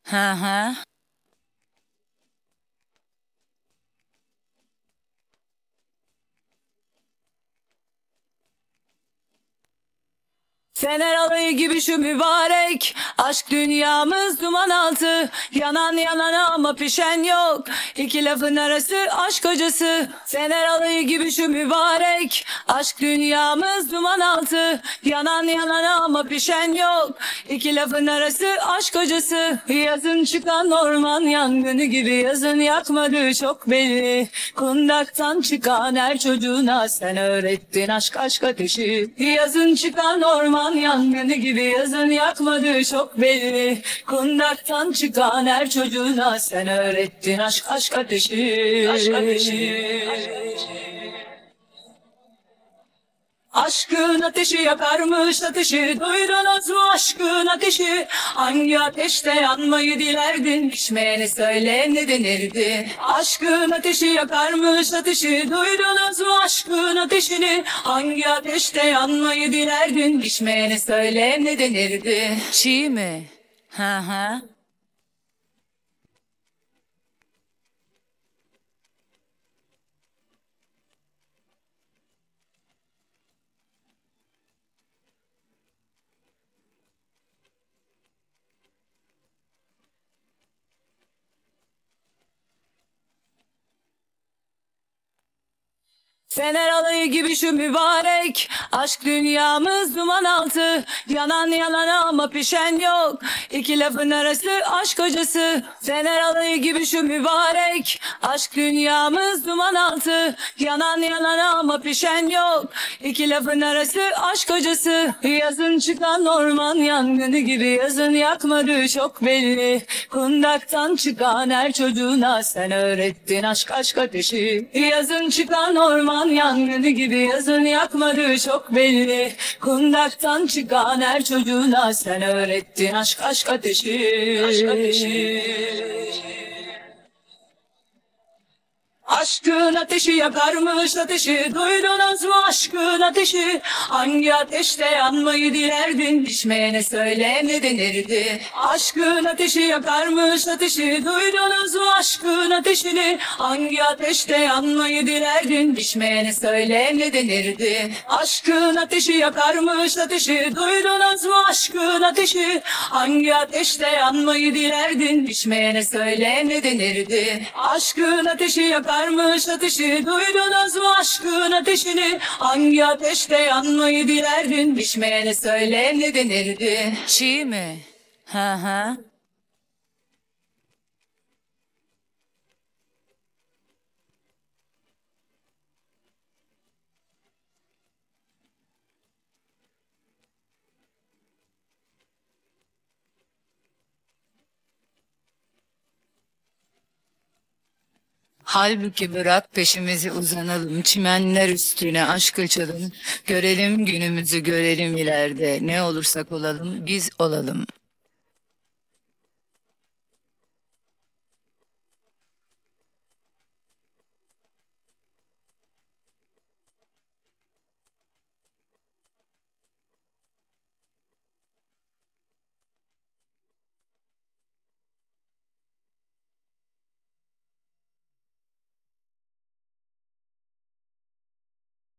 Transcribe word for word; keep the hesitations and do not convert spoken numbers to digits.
Hı hı. Fener alayı gibi şu mübarek aşk dünyamız duman altı. Yanan yanana ama pişen yok. İki lafın arası aşk hocası. Fener alayı gibi şu mübarek aşk dünyamız duman altı. Yanan yanana ama pişen yok. İki lafın arası aşk hocası. Yazın çıkan orman yangını gibi yazın yakmadığı çok belli. Kundaktan çıkan her çocuğuna sen öğrettin aşk aşk ateşi. Yazın çıkan orman yangını gibi yazın yakmadığı çok belli. Kundaktan çıkan her çocuğuna sen öğrettin aşk aşk ateşi. Aşk ateşi. Aşkın ateşi yakarmış ateşi, duydunuz mu aşkın ateşi? Hangi ateşte yanmayı dilerdin, pişmeyeni söyle ne denirdi? Aşkın ateşi yakarmış ateşi, duydunuz mu aşkın ateşini? Hangi ateşte yanmayı dilerdin, pişmeyeni söyle ne denirdi? Çiğ mi? Hı hı. Fener alayı gibi şu mübarek aşk dünyamız duman altı. Yanan yanana ama pişen yok. İki lafın arası aşk hocası. Fener alayı gibi şu mübarek aşk dünyamız duman altı. Yanan yanana ama pişen yok. İki lafın arası aşk hocası. Yazın çıkan orman yangını gibi yazın yakmadığı çok belli. Kundaktan çıkan her çocuğuna sen öğrettin aşk aşk ateşi. Yazın çıkan orman yangını gibi yazın yakmadığı çok belli. Kundaktan çıkan her çocuğuna sen öğrettin aşk aşk ateşi. Aşk ateşi. Aşkın ateşi yakarmış ateşi, duydunuz mu aşkın ateşi? Hangi ateşte yanmayı dilerdin, pişmeyene söyle ne denirdi? Aşkın ateşi yakarmış ateşi, duydunuz mu aşkın ateşini? Hangi ateşte yanmayı dilerdin, pişmeyene söyle ne denirdi? Aşkın ateşi yakarmış ateşi, duydunuz mu aşkın ateşi? Hangi ateşte yanmayı dilerdin, pişmeyene söyle ne denirdi? Aşkın ateşi yakarmış Varmış ateşi, duydunuz mu aşkın ateşini? Hangi ateşte yanmayı dilerdin, pişmeyene söyle ne denirdi? Çiğ mi? Hı hı. Halbuki bırak peşimizi uzanalım, çimenler üstüne aşk açalım. Görelim günümüzü görelim ileride, ne olursak olalım biz olalım.